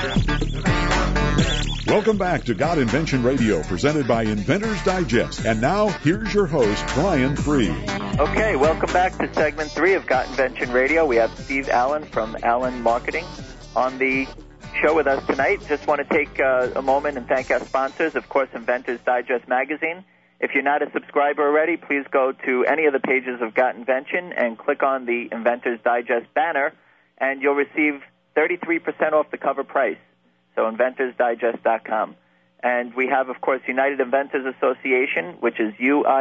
Welcome back to God Invention Radio, presented by Inventor's Digest. And now, here's your host, Brian Free. Okay, welcome back to segment 3 of God Invention Radio. We have Steve Allen from Allen Marketing on the show with us tonight. Just want to take a moment and thank our sponsors, of course, Inventor's Digest magazine. If you're not a subscriber already, please go to any of the pages of Got Invention and click on the Inventor's Digest banner, and you'll receive 33% off the cover price. So inventorsdigest.com. And we have, of course, United Inventors Association, which is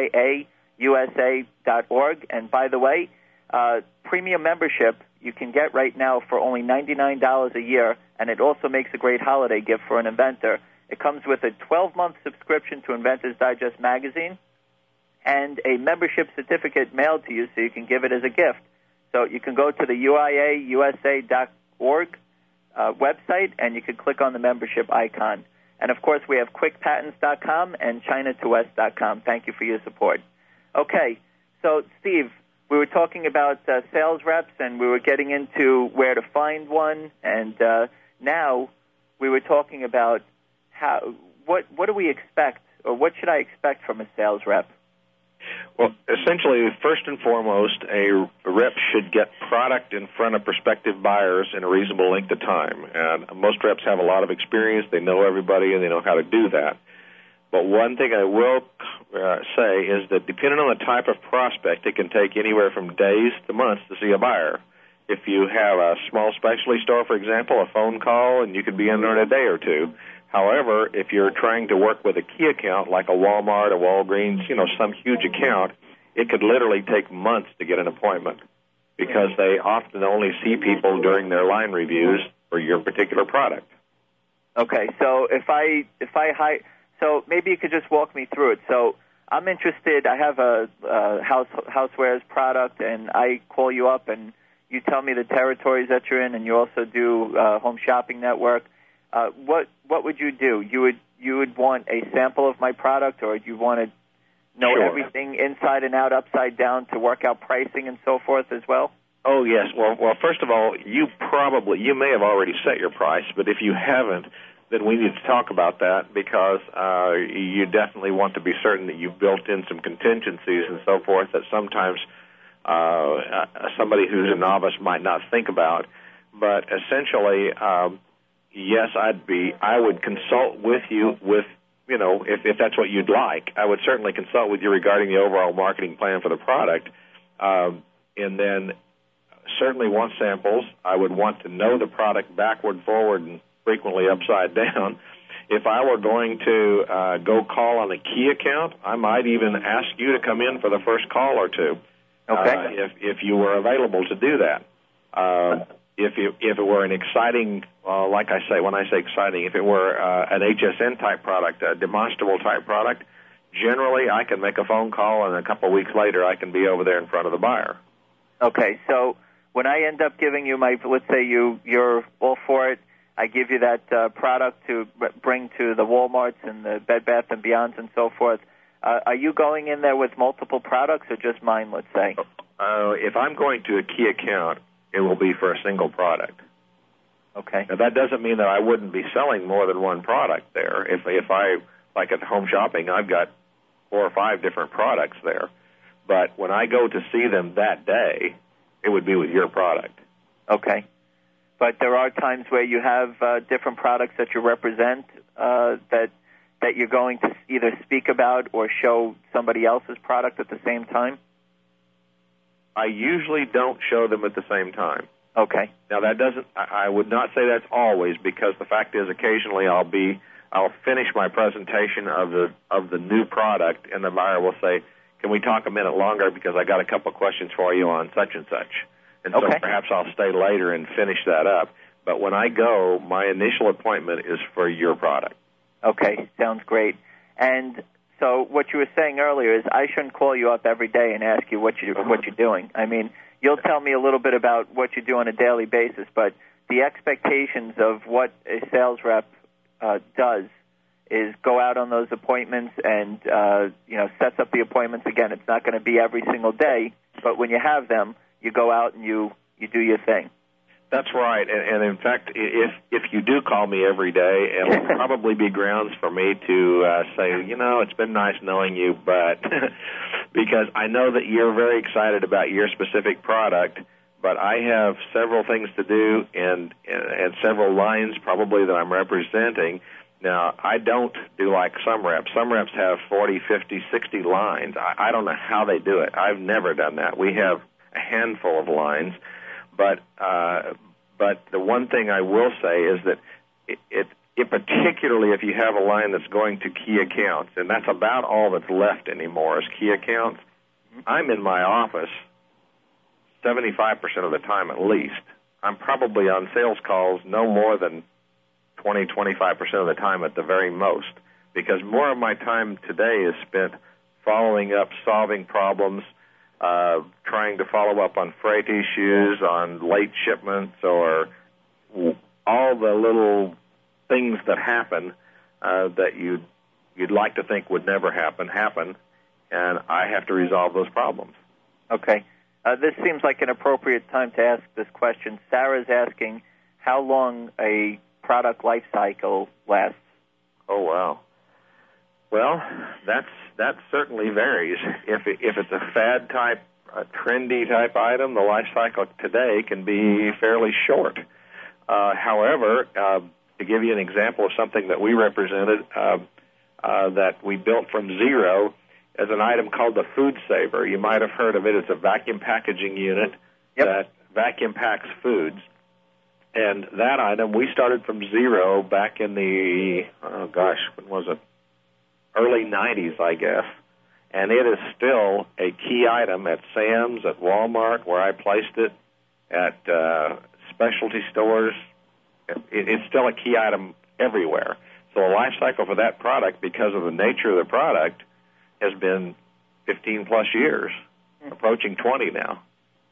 UIAUSA.org. And by the way, premium membership you can get right now for only $99 a year, and it also makes a great holiday gift for an inventor. It comes with a 12-month subscription to Inventor's Digest magazine and a membership certificate mailed to you so you can give it as a gift. So you can go to the UIAUSA.org website, and you can click on the membership icon. And, of course, we have QuickPatents.com and China2West.com. Thank you for your support. Okay, so, Steve, we were talking about sales reps, and we were getting into where to find one, and now we were talking about what do we expect, or what should I expect from a sales rep? Well, essentially, first and foremost, a rep should get product in front of prospective buyers in a reasonable length of time. And most reps have a lot of experience. They know everybody, and they know how to do that. But one thing I will say is that depending on the type of prospect, it can take anywhere from days to months to see a buyer. If you have a small specialty store, for example, a phone call, and you could be in there in a day or two. However, if you're trying to work with a key account like a Walmart, a Walgreens, some huge account, it could literally take months to get an appointment because they often only see people during their line reviews for your particular product. Okay, so so maybe you could just walk me through it. So I'm interested. I have a housewares product, and I call you up, and you tell me the territories that you're in, and you also do Home Shopping Network. What would you do? You would want a sample of my product, or you want to know everything inside and out, upside down, to work out pricing and so forth as well? Oh, yes. Well, first of all, you may have already set your price, but if you haven't, then we need to talk about that because you definitely want to be certain that you've built in some contingencies and so forth that sometimes somebody who's a novice might not think about. But essentially, yes, I would consult with you if that's what you'd like. I would certainly consult with you regarding the overall marketing plan for the product, and then certainly want samples. I would want to know the product backward, forward, and frequently upside down. If I were going to go call on a key account, I might even ask you to come in for the first call or two, if you were available to do that. If it were an exciting, like I say, when I say exciting, if it were an HSN type product, a demonstrable type product, generally I can make a phone call, and a couple of weeks later I can be over there in front of the buyer. Okay, so when I end up giving you let's say you're all for it, I give you that product to bring to the Walmarts and the Bed Bath & Beyonds and so forth. Are you going in there with multiple products or just mine, let's say? If I'm going to a key account, it will be for a single product. Okay. Now, that doesn't mean that I wouldn't be selling more than one product there. If I, like at Home Shopping, I've got 4 or 5 different products there. But when I go to see them that day, it would be with your product. Okay. But there are times where you have different products that you represent that you're going to either speak about or show somebody else's product at the same time? I usually don't show them at the same time. Okay. Now I would not say that's always, because the fact is occasionally I'll finish my presentation of the new product, and the buyer will say, "Can we talk a minute longer because I got a couple of questions for you on such and such." And so perhaps I'll stay later and finish that up. But when I go, my initial appointment is for your product. Okay, sounds great. And so what you were saying earlier is I shouldn't call you up every day and ask you what you're doing. I mean, you'll tell me a little bit about what you do on a daily basis, but the expectations of what a sales rep does is go out on those appointments and sets up the appointments. Again, it's not going to be every single day, but when you have them, you go out and you do your thing. That's right, and in fact, if you do call me every day, it'll probably be grounds for me to say, it's been nice knowing you, but because I know that you're very excited about your specific product, but I have several things to do and several lines probably that I'm representing. Now, I don't do like some reps. Some reps have 40, 50, 60 lines. I don't know how they do it. I've never done that. We have a handful of lines. But the one thing I will say is that it particularly if you have a line that's going to key accounts, and that's about all that's left anymore is key accounts. I'm in my office 75% of the time at least. I'm probably on sales calls no more than 20, 25% of the time at the very most, because more of my time today is spent following up, solving problems, trying to follow up on freight issues, on late shipments, or all the little things that happen that you'd like to think would never happen, and I have to resolve those problems. Okay. This seems like an appropriate time to ask this question. Sarah's asking how long a product life cycle lasts. Oh, wow. Well, that certainly varies. If it's a fad type, a trendy type item, the life cycle today can be fairly short. However, to give you an example of something that we represented that we built from zero as an item called the Food Saver. You might have heard of it. It's a vacuum packaging unit that vacuum packs foods. And that item, we started from zero back in the, when was it? Early 90s, I guess. And it is still a key item at Sam's, at Walmart, where I placed it, at specialty stores. It's still a key item everywhere. So the life cycle for that product, because of the nature of the product, has been 15-plus years, approaching 20 now.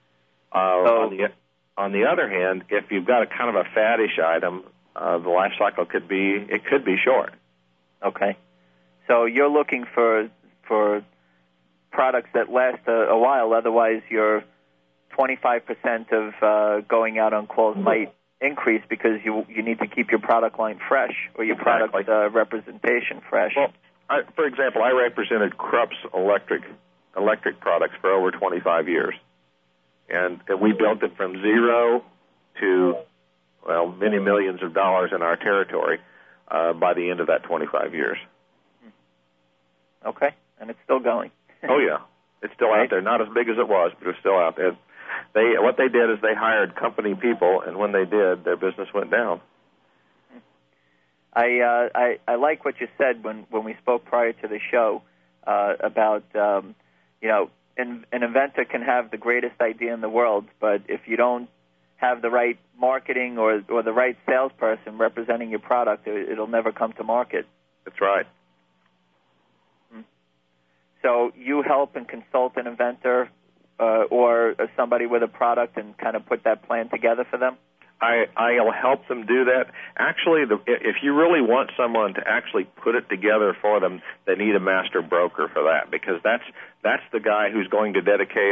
On the other hand, if you've got a kind of a faddish item, the life cycle could be short. Okay. So you're looking for products that last a while. Otherwise, your 25% of going out on calls might increase because you need to keep your product line fresh or your product representation fresh. Well, for example, I represented Krupp's electric products for over 25 years. And we built it from zero to, many millions of dollars in our territory by the end of that 25 years. Okay, and it's still going. Oh, yeah. It's still out there. Not as big as it was, but it's still out there. What they did is they hired company people, and when they did, their business went down. I like what you said when we spoke prior to the show about, an inventor can have the greatest idea in the world, but if you don't have the right marketing or the right salesperson representing your product, it'll never come to market. That's right. So you help and consult an inventor or somebody with a product and kind of put that plan together for them? I'll help them do that. Actually, if you really want someone to actually put it together for them, they need a master broker for that, because that's the guy who's going to dedicate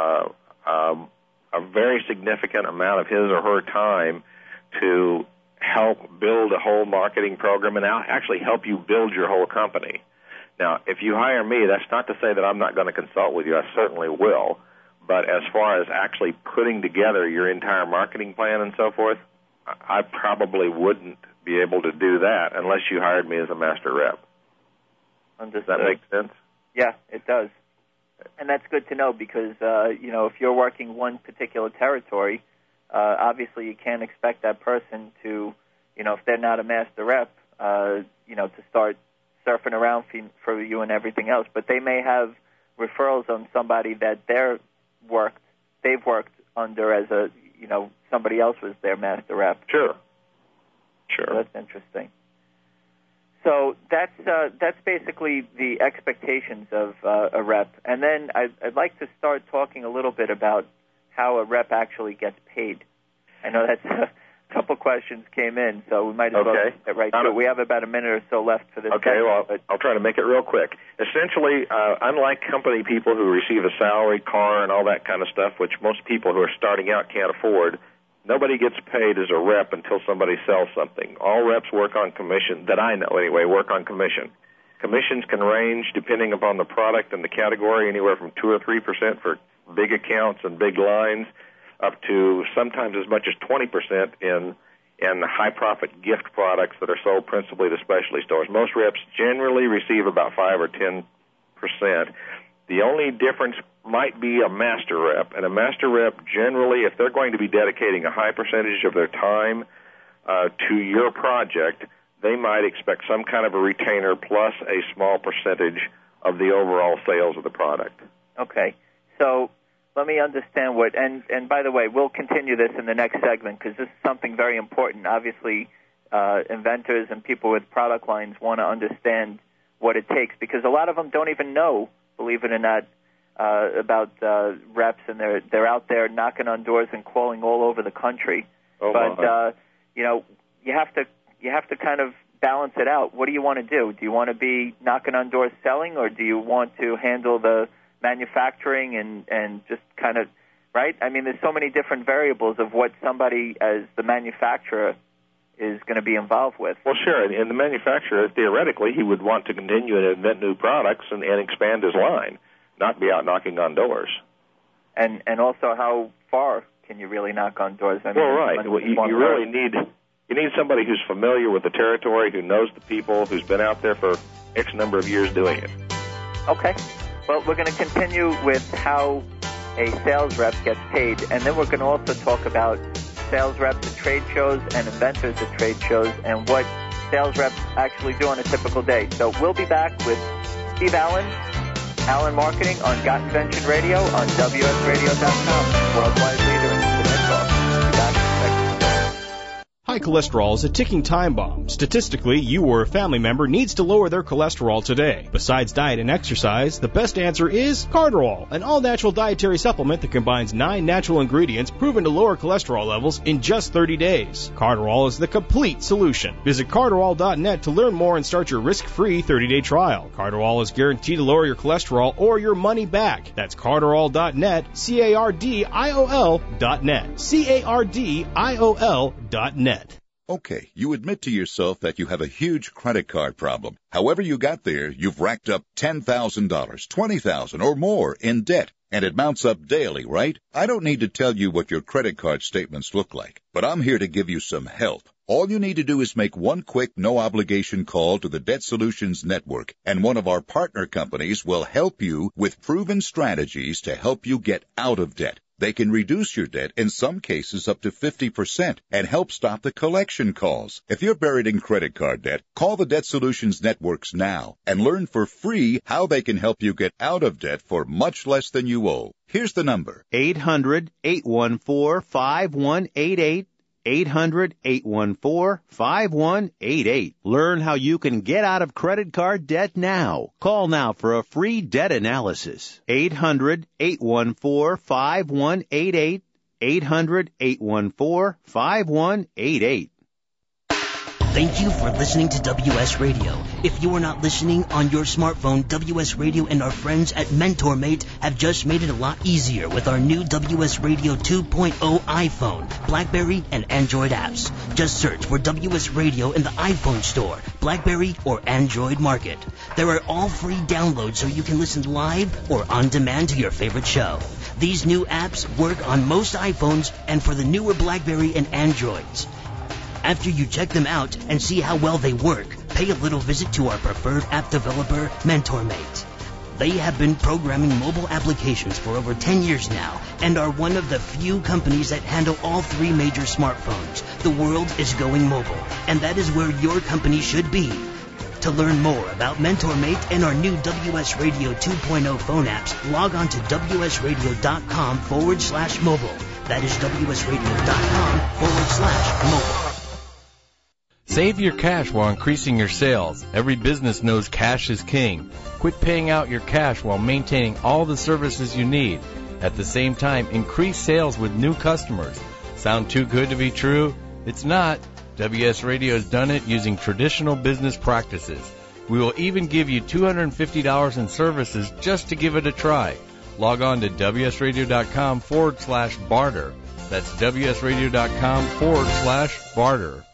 a very significant amount of his or her time to help build a whole marketing program and actually help you build your whole company. Now, if you hire me, that's not to say that I'm not going to consult with you. I certainly will. But as far as actually putting together your entire marketing plan and so forth, I probably wouldn't be able to do that unless you hired me as a master rep. Understood. Does that make sense? Yeah, it does. And that's good to know because, if you're working one particular territory, obviously you can't expect that person to, if they're not a master rep, to start surfing around for you and everything else. But they may have referrals on somebody that they've worked under as somebody else was their master rep. Sure. So that's interesting. So that's basically the expectations of a rep. And then I'd like to start talking a little bit about how a rep actually gets paid. I know that's a couple questions came in, so we might as well get right to it. We have about a minute or so left for this. Okay, well, I'll try to make it real quick. Essentially, unlike company people who receive a salary, car, and all that kind of stuff, which most people who are starting out can't afford, nobody gets paid as a rep until somebody sells something. All reps work on commission, that I know anyway, work on commission. Commissions can range, depending upon the product and the category, anywhere from 2 or 3% for big accounts and big lines, up to sometimes as much as 20% in high-profit gift products that are sold principally to specialty stores. Most reps generally receive about 5 or 10%. The only difference might be a master rep. And a master rep, generally, if they're going to be dedicating a high percentage of their time to your project, they might expect some kind of a retainer plus a small percentage of the overall sales of the product. Okay. So let me understand what, and by the way, we'll continue this in the next segment because this is something very important. Obviously, inventors and people with product lines want to understand what it takes because a lot of them don't even know, believe it or not, about reps, and they're out there knocking on doors and calling all over the country. But you have to kind of balance it out. What do you want to do? Do you want to be knocking on doors selling, or do you want to handle the manufacturing and just kind of, right? I mean, there's so many different variables of what somebody as the manufacturer is going to be involved with. Well, sure. And the manufacturer, theoretically, he would want to continue to invent new products and expand his line, not be out knocking on doors. And also, how far can you really knock on doors? I mean, well, right. You really need somebody who's familiar with the territory, who knows the people, who's been out there for X number of years doing it. Okay. Well, we're going to continue with how a sales rep gets paid, and then we're going to also talk about sales reps at trade shows and inventors at trade shows and what sales reps actually do on a typical day. So we'll be back with Steve Allen, Allen Marketing on Got Invention Radio on WSRadio.com, worldwide leader in internet talk. High cholesterol is a ticking time bomb. Statistically, you or a family member needs to lower their cholesterol today. Besides diet and exercise, the best answer is Cardarol, an all-natural dietary supplement that combines 9 natural ingredients proven to lower cholesterol levels in just 30 days. Cardarol is the complete solution. Visit Cardarol.net to learn more and start your risk-free 30-day trial. Cardarol is guaranteed to lower your cholesterol or your money back. That's Cardarol.net, Cardiol.net, Cardiol.net. Okay, you admit to yourself that you have a huge credit card problem. However you got there, you've racked up $10,000, $20,000 or more in debt, and it mounts up daily, right? I don't need to tell you what your credit card statements look like, but I'm here to give you some help. All you need to do is make one quick, no-obligation call to the Debt Solutions Network, and one of our partner companies will help you with proven strategies to help you get out of debt. They can reduce your debt, in some cases up to 50%, and help stop the collection calls. If you're buried in credit card debt, call the Debt Solutions Networks now and learn for free how they can help you get out of debt for much less than you owe. Here's the number. 800-814-5188. 800-814-5188. Learn how you can get out of credit card debt now. Call now for a free debt analysis. 800-814-5188. 800-814-5188. Thank you for listening to WS Radio. If you are not listening on your smartphone, WS Radio and our friends at MentorMate have just made it a lot easier with our new WS Radio 2.0 iPhone, BlackBerry, and Android apps. Just search for WS Radio in the iPhone store, BlackBerry, or Android market. There are all free downloads so you can listen live or on demand to your favorite show. These new apps work on most iPhones and for the newer BlackBerry and Androids. After you check them out and see how well they work, pay a little visit to our preferred app developer, MentorMate. They have been programming mobile applications for over 10 years now and are one of the few companies that handle all 3 major smartphones. The world is going mobile, and that is where your company should be. To learn more about MentorMate and our new WS Radio 2.0 phone apps, log on to WSRadio.com/mobile. That is WSRadio.com/mobile. Save your cash while increasing your sales. Every business knows cash is king. Quit paying out your cash while maintaining all the services you need. At the same time, increase sales with new customers. Sound too good to be true? It's not. WS Radio has done it using traditional business practices. We will even give you $250 in services just to give it a try. Log on to WSRadio.com/barter. That's WSRadio.com/barter.